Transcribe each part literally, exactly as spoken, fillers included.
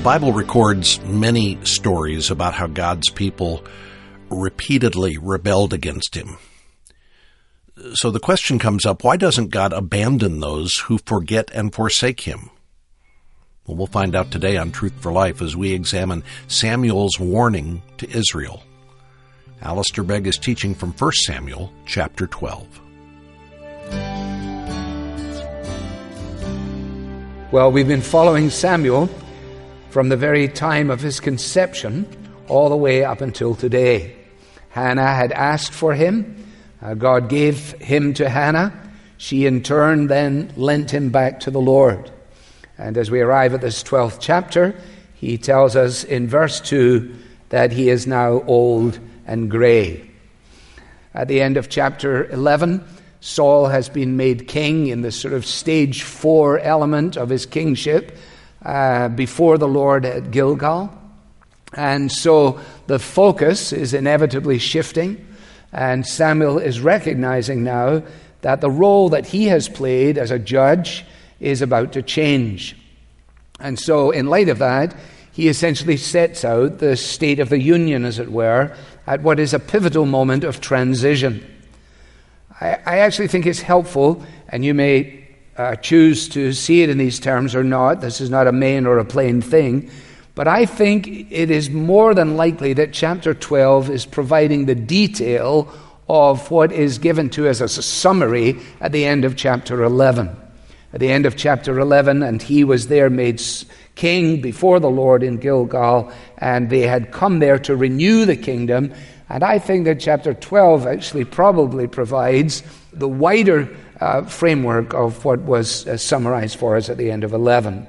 Bible records many stories about how God's people repeatedly rebelled against him. So the question comes up, why doesn't God abandon those who forget and forsake him? Well, we'll find out today on Truth for Life as we examine Samuel's warning to Israel. Alistair Begg is teaching from First Samuel chapter twelve. Well, we've been following Samuel from the very time of his conception all the way up until today. Hannah had asked for him. Uh, God gave him to Hannah. She in turn then lent him back to the Lord. And as we arrive at this twelfth chapter, he tells us in verse two that he is now old and gray. At the end of chapter eleven, Saul has been made king in the sort of stage four element of his kingship uh, before the Lord at Gilgal. And so the focus is inevitably shifting, and Samuel is recognizing now that the role that he has played as a judge is about to change. And so in light of that, he essentially sets out the state of the union, as it were, at what is a pivotal moment of transition. I, I actually think it's helpful, and you may uh, choose to see it in these terms or not. This is not a main or a plain thing. But I think it is more than likely that chapter twelve is providing the detail of what is given to us as a summary at the end of chapter eleven. At the end of chapter eleven, and he was there made king before the Lord in Gilgal, and they had come there to renew the kingdom. And I think that chapter twelve actually probably provides the wider uh, framework of what was uh, summarized for us at the end of eleven.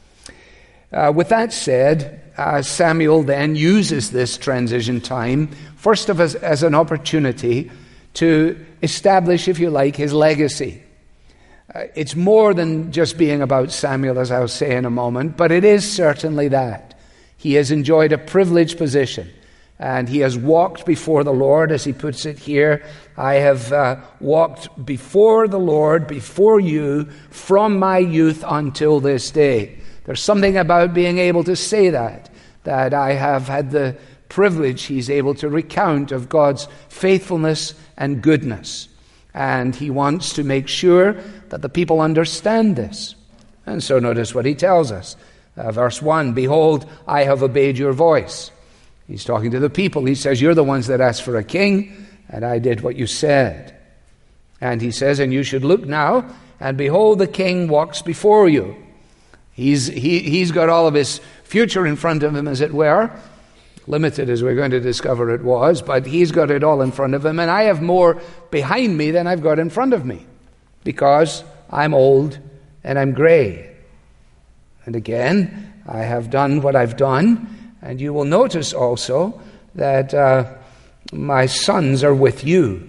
Uh, with that said, uh, Samuel then uses this transition time, first of all, as, as an opportunity to establish, if you like, his legacy. Uh, it's more than just being about Samuel, as I'll say in a moment, but it is certainly that. He has enjoyed a privileged position, and he has walked before the Lord, as he puts it here. I have uh, walked before the Lord, before you, from my youth until this day. There's something about being able to say that, that I have had the privilege, he's able to recount, of God's faithfulness and goodness. And he wants to make sure that the people understand this. And so notice what he tells us. Uh, verse one, behold, I have obeyed your voice. He's talking to the people. He says, you're the ones that asked for a king, and I did what you said. And he says, and you should look now, and behold, the king walks before you. He's, he, he's got all of his future in front of him, as it were. Limited, as we're going to discover it was, but he's got it all in front of him. And I have more behind me than I've got in front of me, because I'm old and I'm gray. And again, I have done what I've done. And you will notice also that uh, my sons are with you.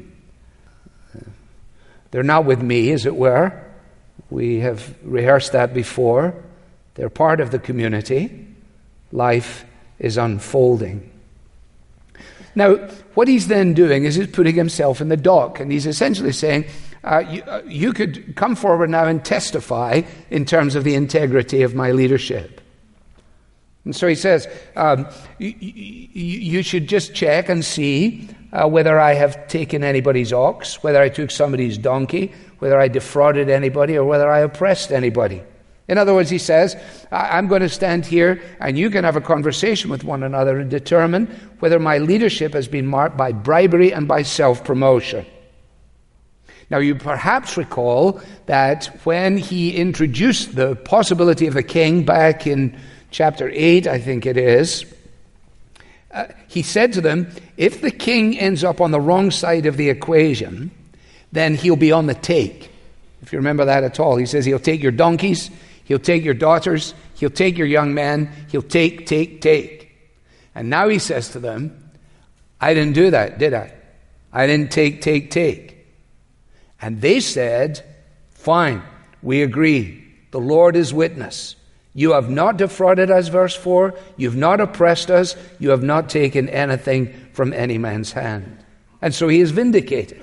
They're not with me, as it were. We have rehearsed that before. They're part of the community. Life is unfolding. Now, what he's then doing is he's putting himself in the dock, and he's essentially saying, uh, you, uh, you could come forward now and testify in terms of the integrity of my leadership. And so he says, um, you, you, you should just check and see uh, whether I have taken anybody's ox, whether I took somebody's donkey, whether I defrauded anybody, or whether I oppressed anybody. In other words, he says, I'm going to stand here and you can have a conversation with one another and determine whether my leadership has been marked by bribery and by self-promotion. Now, you perhaps recall that when he introduced the possibility of the king back in chapter eight, I think it is, uh, he said to them, if the king ends up on the wrong side of the equation, then he'll be on the take. If you remember that at all, he says he'll take your donkeys, he'll take your daughters, he'll take your young men, he'll take, take, take. And now he says to them, I didn't do that, did I? I didn't take, take, take. And they said, fine, we agree. The Lord is witness. You have not defrauded us, verse four. You've not oppressed us. You have not taken anything from any man's hand. And so he is vindicated.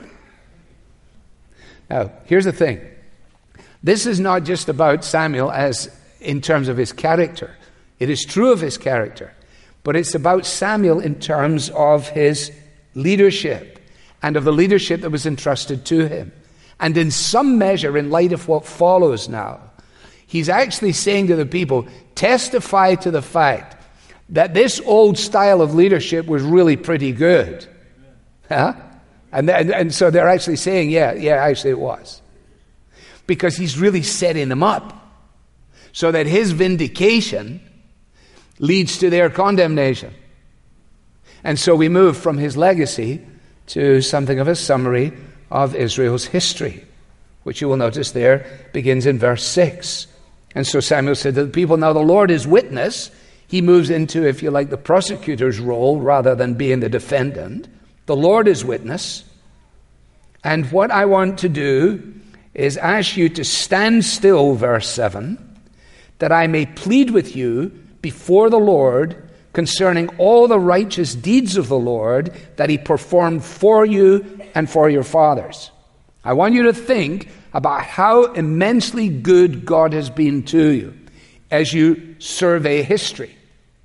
Now, here's the thing. This is not just about Samuel as in terms of his character. It is true of his character, but it's about Samuel in terms of his leadership and of the leadership that was entrusted to him. And in some measure, in light of what follows now, he's actually saying to the people, testify to the fact that this old style of leadership was really pretty good. Huh? And, and, and so they're actually saying, yeah, yeah, actually it was. Because he's really setting them up so that his vindication leads to their condemnation. And so we move from his legacy to something of a summary of Israel's history, which you will notice there begins in verse six. And so Samuel said to the people, now the Lord is witness. He moves into, if you like, the prosecutor's role rather than being the defendant. The Lord is witness. And what I want to do is ask you to stand still, verse seven, that I may plead with you before the Lord concerning all the righteous deeds of the Lord that he performed for you and for your fathers. I want you to think about how immensely good God has been to you as you survey history,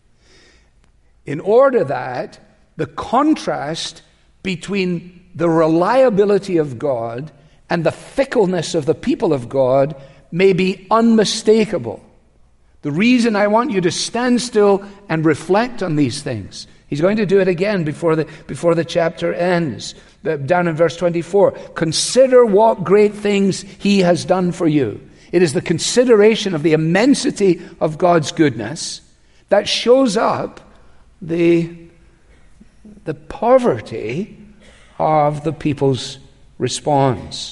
in order that the contrast between the reliability of God and the fickleness of the people of God may be unmistakable. The reason I want you to stand still and reflect on these things, he's going to do it again before the, before the chapter ends. Down in verse twenty-four, consider what great things he has done for you. It is the consideration of the immensity of God's goodness that shows up the, the poverty of the people's response.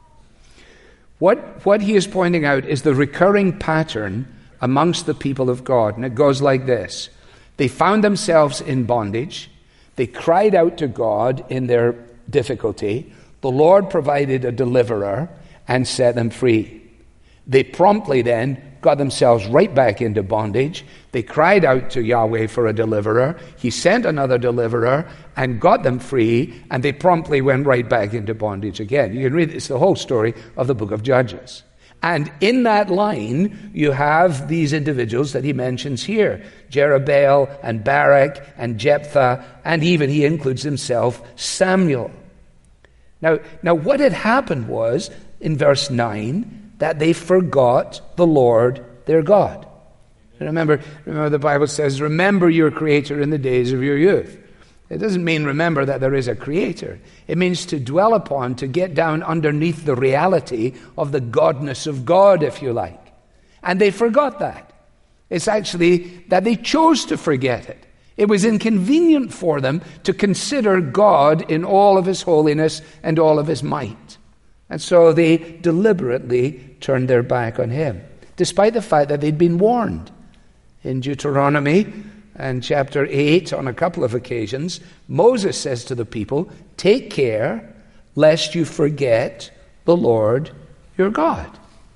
What, what he is pointing out is the recurring pattern amongst the people of God. And it goes like this. They found themselves in bondage. They cried out to God in their difficulty. The Lord provided a deliverer and set them free. They promptly then got themselves right back into bondage. They cried out to Yahweh for a deliverer. He sent another deliverer and got them free, and they promptly went right back into bondage again. You can read it's the whole story of the book of Judges. And in that line, you have these individuals that he mentions here, Jerubbaal and Barak and Jephthah, and even he includes himself, Samuel. Now, now what had happened was, in verse nine, that they forgot the Lord their God. Remember, remember the Bible says, remember your Creator in the days of your youth. It doesn't mean remember that there is a Creator. It means to dwell upon, to get down underneath the reality of the godness of God, if you like. And they forgot that. It's actually that they chose to forget it. It was inconvenient for them to consider God in all of his holiness and all of his might. And so they deliberately turned their back on him, despite the fact that they'd been warned. In Deuteronomy and chapter eight, on a couple of occasions, Moses says to the people, take care lest you forget the Lord your God.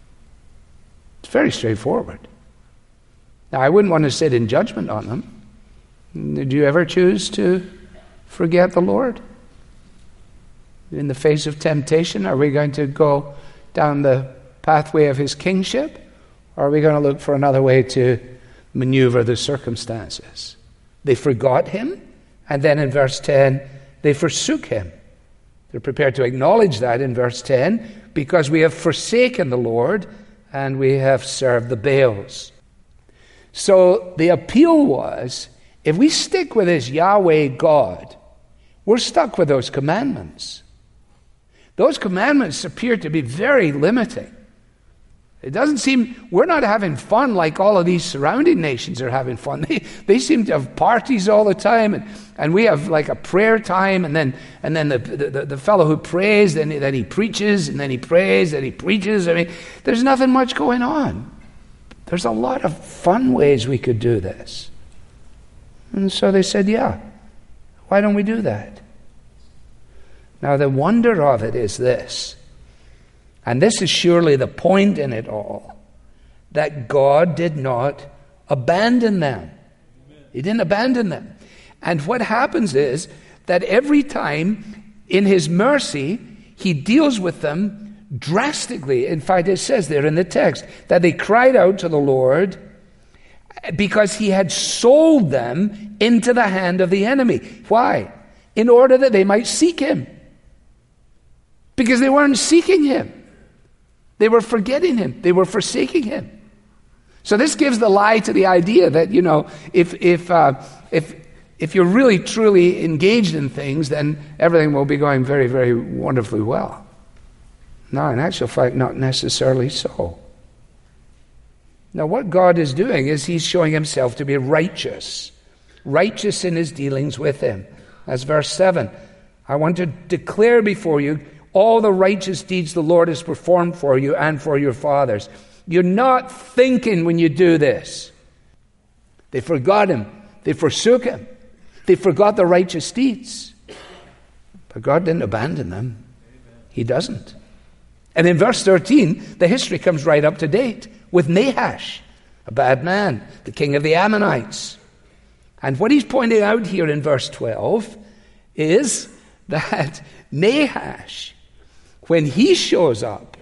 It's very straightforward. Now, I wouldn't want to sit in judgment on them. Did you ever choose to forget the Lord? In the face of temptation, are we going to go down the pathway of his kingship? Or are we going to look for another way to maneuver the circumstances? They forgot him, and then in verse ten, they forsook him. They're prepared to acknowledge that in verse ten, because we have forsaken the Lord and we have served the Baals. So the appeal was, if we stick with this Yahweh God, we're stuck with those commandments. Those commandments appear to be very limiting. It doesn't seem, we're not having fun like all of these surrounding nations are having fun. They, they seem to have parties all the time, and, and we have like a prayer time, and then and then the, the, the fellow who prays, then, then he preaches, and then he prays, then he preaches. I mean, there's nothing much going on. There's a lot of fun ways we could do this. And so they said, yeah, why don't we do that? Now the wonder of it is this, and this is surely the point in it all, that God did not abandon them. He didn't abandon them. And what happens is that every time in his mercy, he deals with them drastically. In fact, it says there in the text that they cried out to the Lord, because he had sold them into the hand of the enemy. Why? In order that they might seek him. Because they weren't seeking him. They were forgetting him. They were forsaking him. So this gives the lie to the idea that, you know, if if uh, if if you're really truly engaged in things, then everything will be going very, very wonderfully well. No, in actual fact, not necessarily so. Now, what God is doing is he's showing himself to be righteous. Righteous in his dealings with him. That's verse seven. I want to declare before you all the righteous deeds the Lord has performed for you and for your fathers. You're not thinking when you do this. They forgot him. They forsook him. They forgot the righteous deeds. But God didn't abandon them. He doesn't. And in verse thirteen, the history comes right up to date with Nahash, a bad man, the king of the Ammonites. And what he's pointing out here in verse twelve is that Nahash, when he shows up,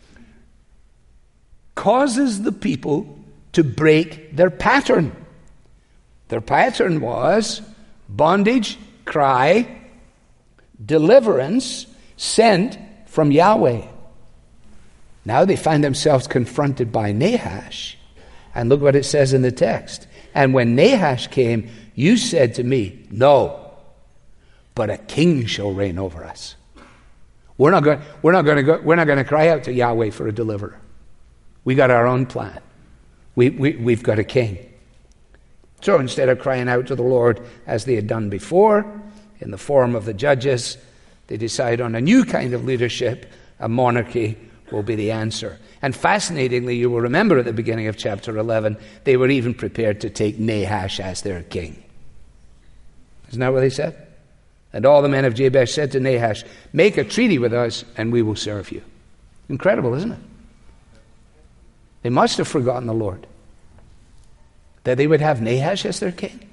causes the people to break their pattern. Their pattern was bondage, cry, deliverance sent from Yahweh. Now they find themselves confronted by Nahash. And look what it says in the text. And when Nahash came, you said to me, no, but a king shall reign over us. We're not going, we're not going to go, we're not going to cry out to Yahweh for a deliverer. We got our own plan. We, we, we've got a king. So instead of crying out to the Lord as they had done before, in the form of the judges, they decide on a new kind of leadership. A monarchy will be the answer. And fascinatingly, you will remember at the beginning of chapter eleven, they were even prepared to take Nahash as their king. Isn't that what they said? And all the men of Jabesh said to Nahash, make a treaty with us and we will serve you. Incredible, isn't it? They must have forgotten the Lord, that they would have Nahash as their king.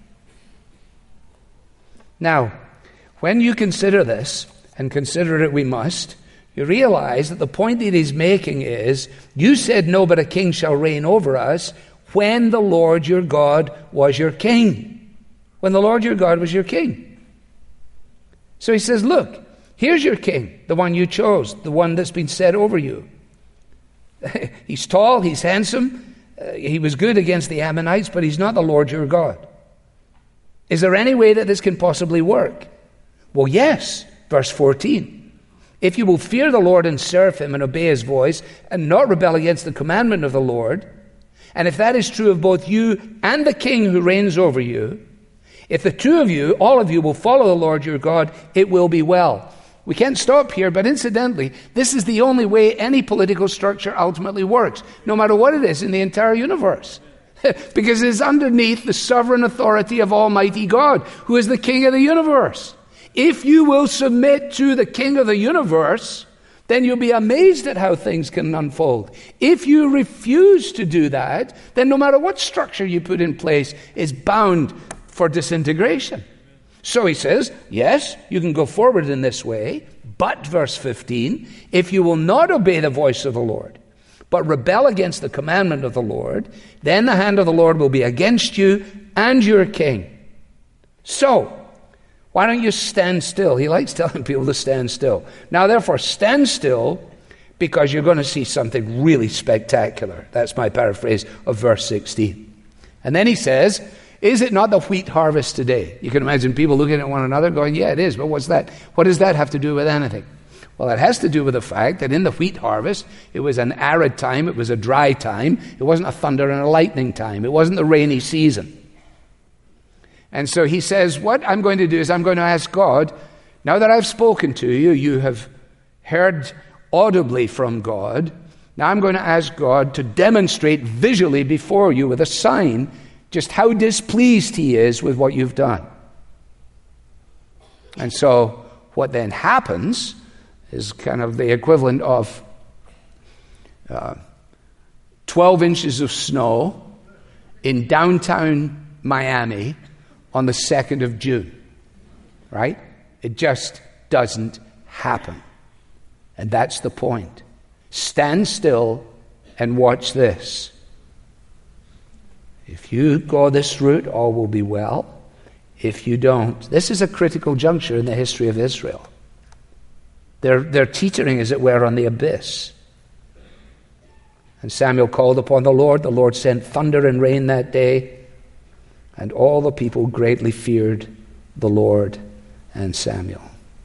Now, when you consider this, and consider it we must, you realize that the point that he's making is, you said no, but a king shall reign over us, when the Lord your God was your king. When the Lord your God was your king. So he says, look, here's your king, the one you chose, the one that's been set over you. He's tall, he's handsome, uh, he was good against the Ammonites, but he's not the Lord your God. Is there any way that this can possibly work? Well, yes, verse fourteen. If you will fear the Lord and serve him and obey his voice and not rebel against the commandment of the Lord, and if that is true of both you and the king who reigns over you, if the two of you, all of you, will follow the Lord your God, it will be well. We can't stop here, but incidentally, this is the only way any political structure ultimately works, no matter what it is in the entire universe. Because it is underneath the sovereign authority of Almighty God, who is the King of the universe. If you will submit to the King of the universe, then you'll be amazed at how things can unfold. If you refuse to do that, then no matter what structure you put in place is bound for disintegration. So he says, yes, you can go forward in this way, but, verse fifteen, if you will not obey the voice of the Lord, but rebel against the commandment of the Lord, then the hand of the Lord will be against you and your king. So, why don't you stand still? He likes telling people to stand still. Now, therefore, stand still, because you're going to see something really spectacular. That's my paraphrase of verse sixteen. And then he says, is it not the wheat harvest today? You can imagine people looking at one another going, yeah, it is, but what's that? What does that have to do with anything? Well, it has to do with the fact that in the wheat harvest, it was an arid time, it was a dry time, it wasn't a thunder and a lightning time, it wasn't the rainy season. And so he says, what I'm going to do is I'm going to ask God, now that I've spoken to you, you have heard audibly from God, now I'm going to ask God to demonstrate visually before you with a sign just how displeased he is with what you've done. And so what then happens is kind of the equivalent of uh, twelve inches of snow in downtown Miami on the second of June, right? It just doesn't happen. And that's the point. Stand still and watch this. If you go this route, all will be well. If you don't, this is a critical juncture in the history of Israel. They're, they're teetering, as it were, on the abyss. And Samuel called upon the Lord. The Lord sent thunder and rain that day, and all the people greatly feared the Lord and Samuel.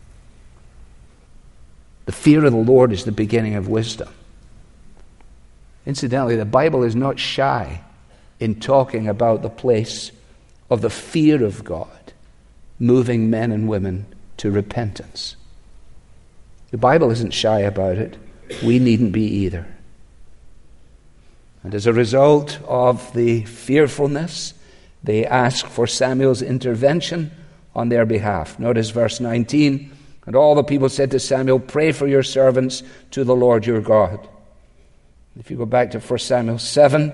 The fear of the Lord is the beginning of wisdom. Incidentally, the Bible is not shy in talking about the place of the fear of God moving men and women to repentance. The Bible isn't shy about it. We needn't be either. And as a result of the fearfulness, they ask for Samuel's intervention on their behalf. Notice verse nineteen. And all the people said to Samuel, "Pray for your servants to the Lord your God." If you go back to First Samuel seven,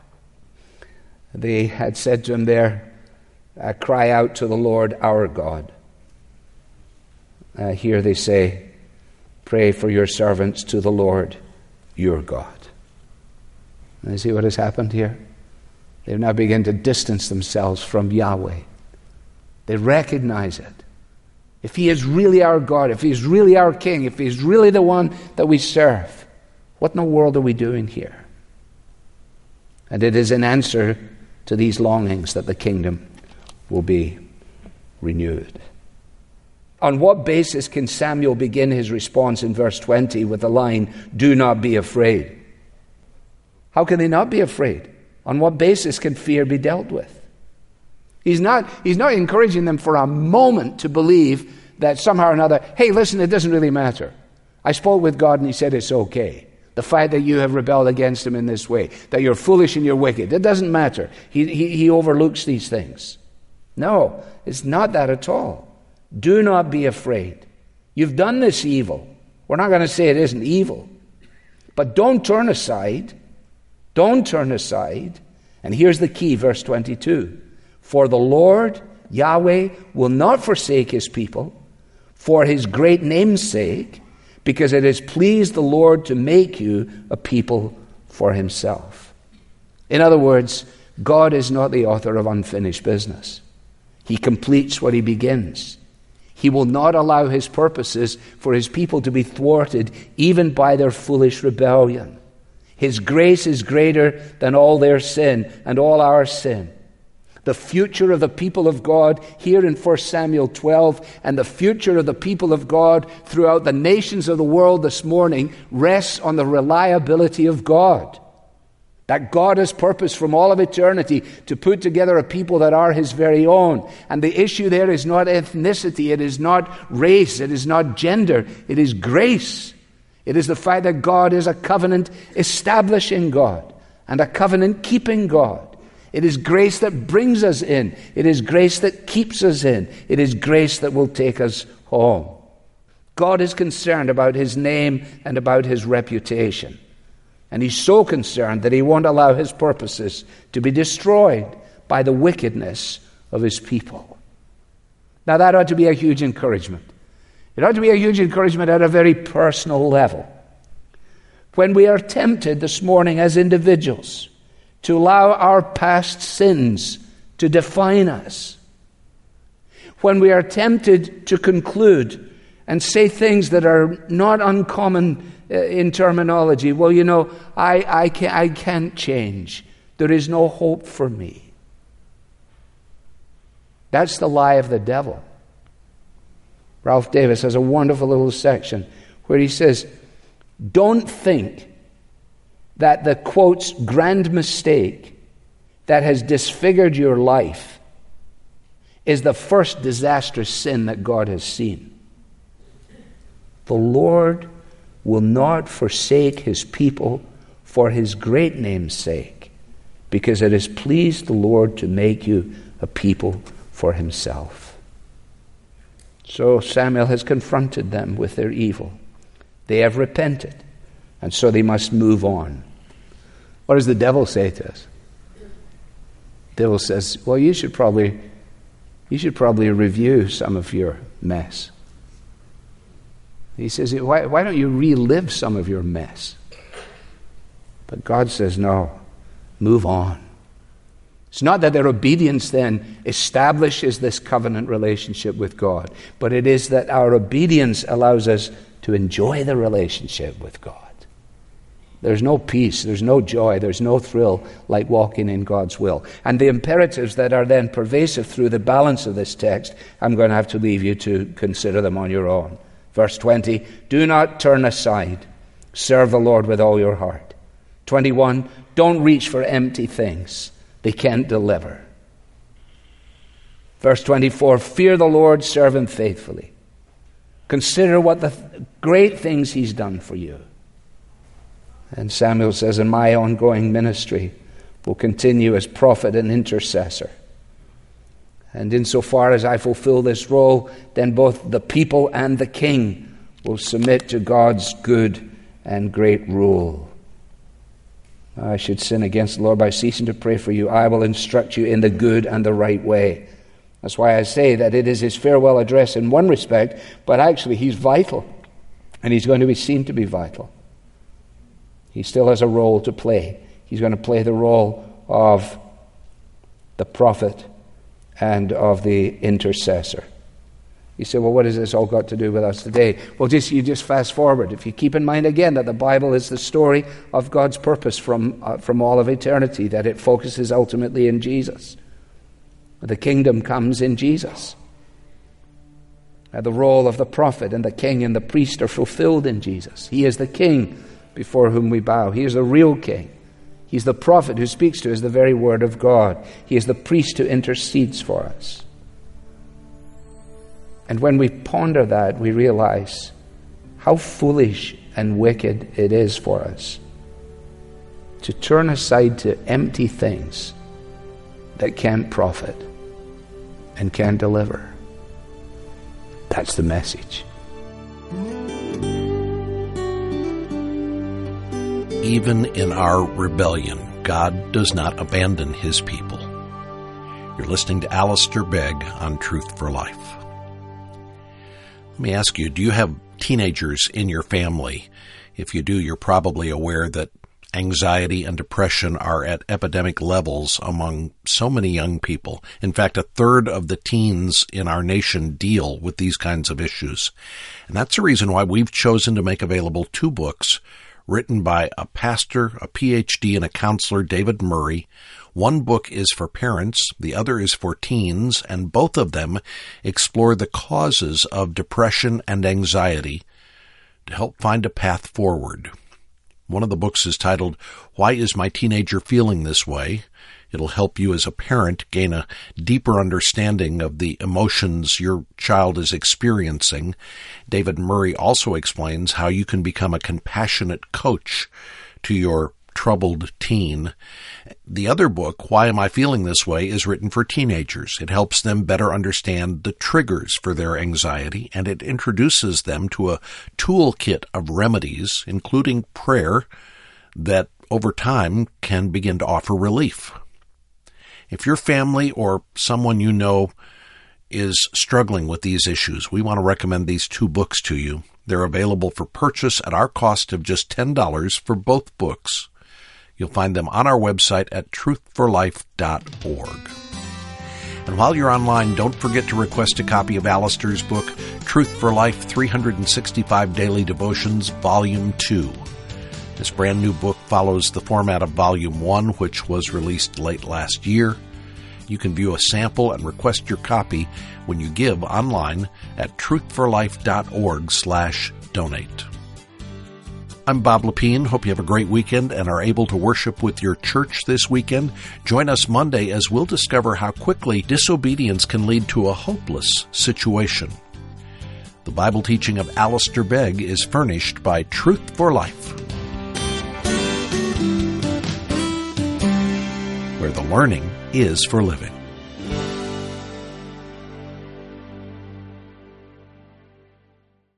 they had said to him there, uh, "Cry out to the Lord our God." Uh, here they say, "Pray for your servants to the Lord your God." And you see what has happened here? They've now begun to distance themselves from Yahweh. They recognize it. If he is really our God, if he is really our King, if he is really the one that we serve, what in the world are we doing here? And it is in answer to these longings that the kingdom will be renewed. On what basis can Samuel begin his response in verse twenty with the line, "Do not be afraid"? How can they not be afraid? On what basis can fear be dealt with? He's not, he's not encouraging them for a moment to believe that somehow or another, hey, listen, it doesn't really matter. I spoke with God and he said it's okay. The fact that you have rebelled against him in this way, that you're foolish and you're wicked, it doesn't matter. He, he, he overlooks these things. No, it's not that at all. Do not be afraid. You've done this evil. We're not going to say it isn't evil. But don't turn aside. Don't turn aside. And here's the key, verse twenty-two. For the Lord, Yahweh, will not forsake his people for his great name's sake, because it has pleased the Lord to make you a people for himself. In other words, God is not the author of unfinished business. He completes what he begins. He will not allow his purposes for his people to be thwarted even by their foolish rebellion. His grace is greater than all their sin and all our sin. The future of the people of God here in First Samuel twelve and the future of the people of God throughout the nations of the world this morning rests on the reliability of God. That God has purposed from all of eternity to put together a people that are his very own. And the issue there is not ethnicity, it is not race, it is not gender, it is grace. It is the fact that God is a covenant establishing God and a covenant keeping God. It is grace that brings us in. It is grace that keeps us in. It is grace that will take us home. God is concerned about his name and about his reputation. And he's so concerned that he won't allow his purposes to be destroyed by the wickedness of his people. Now that ought to be a huge encouragement. It ought to be a huge encouragement at a very personal level. When we are tempted this morning as individuals to allow our past sins to define us, when we are tempted to conclude and say things that are not uncommon in terminology, well, you know, I, I, can't, I can't change. There is no hope for me. That's the lie of the devil. Ralph Davis has a wonderful little section where he says, don't think that the, quotes, grand mistake that has disfigured your life is the first disastrous sin that God has seen. The Lord will not forsake his people for his great name's sake, because it has pleased the Lord to make you a people for himself. So Samuel has confronted them with their evil. They have repented, and so they must move on. What does the devil say to us? The devil says, well, you should probably you should probably review some of your mess. He says, why, why don't you relive some of your mess? But God says, no, move on. It's not that their obedience then establishes this covenant relationship with God, but it is that our obedience allows us to enjoy the relationship with God. There's no peace, there's no joy, there's no thrill like walking in God's will. And the imperatives that are then pervasive through the balance of this text, I'm going to have to leave you to consider them on your own. Verse twenty, do not turn aside. Serve the Lord with all your heart. twenty-one, don't reach for empty things. They can't deliver. Verse twenty-four, fear the Lord, serve him faithfully. Consider what the th- great things he's done for you. And Samuel says, and my ongoing ministry will continue as prophet and intercessor. And insofar as I fulfill this role, then both the people and the king will submit to God's good and great rule. I should sin against the Lord by ceasing to pray for you. I will instruct you in the good and the right way. That's why I say that it is his farewell address in one respect, but actually he's vital, and he's going to be seen to be vital. He still has a role to play. He's going to play the role of the prophet and of the intercessor. You say, well, what has this all got to do with us today? Well, just you just fast forward. If you keep in mind again that the Bible is the story of God's purpose from, uh, from all of eternity, that it focuses ultimately in Jesus. The kingdom comes in Jesus. Uh, the role of the prophet and the king and the priest are fulfilled in Jesus. He is the king before whom we bow. He is the real king. He's the prophet who speaks to us the very word of God. He is the priest who intercedes for us. And when we ponder that, we realize how foolish and wicked it is for us to turn aside to empty things that can't profit and can't deliver. That's the message. Even in our rebellion, God does not abandon his people. You're listening to Alistair Begg on Truth for Life. Let me ask you, do you have teenagers in your family? If you do, you're probably aware that anxiety and depression are at epidemic levels among so many young people. In fact, a third of the teens in our nation deal with these kinds of issues. And that's the reason why we've chosen to make available two books written by a pastor, a P H D, and a counselor, David Murray. One book is for parents, the other is for teens, and both of them explore the causes of depression and anxiety to help find a path forward. One of the books is titled, Why is My Teenager Feeling This Way? It'll help you as a parent gain a deeper understanding of the emotions your child is experiencing. David Murray also explains how you can become a compassionate coach to your troubled teen. The other book, Why Am I Feeling This Way, is written for teenagers. It helps them better understand the triggers for their anxiety, and it introduces them to a toolkit of remedies, including prayer, that over time can begin to offer relief. If your family or someone you know is struggling with these issues, we want to recommend these two books to you. They're available for purchase at our cost of just ten dollars for both books. You'll find them on our website at truth for life dot org. And while you're online, don't forget to request a copy of Alistair's book, Truth for Life, three hundred sixty-five Daily Devotions, Volume two. This brand new book follows the format of Volume one, which was released late last year. You can view a sample and request your copy when you give online at truth for life dot org slash donate. I'm Bob Lepine. Hope you have a great weekend and are able to worship with your church this weekend. Join us Monday as we'll discover how quickly disobedience can lead to a hopeless situation. The Bible teaching of Alistair Begg is furnished by Truth for Life, where the learning is for living.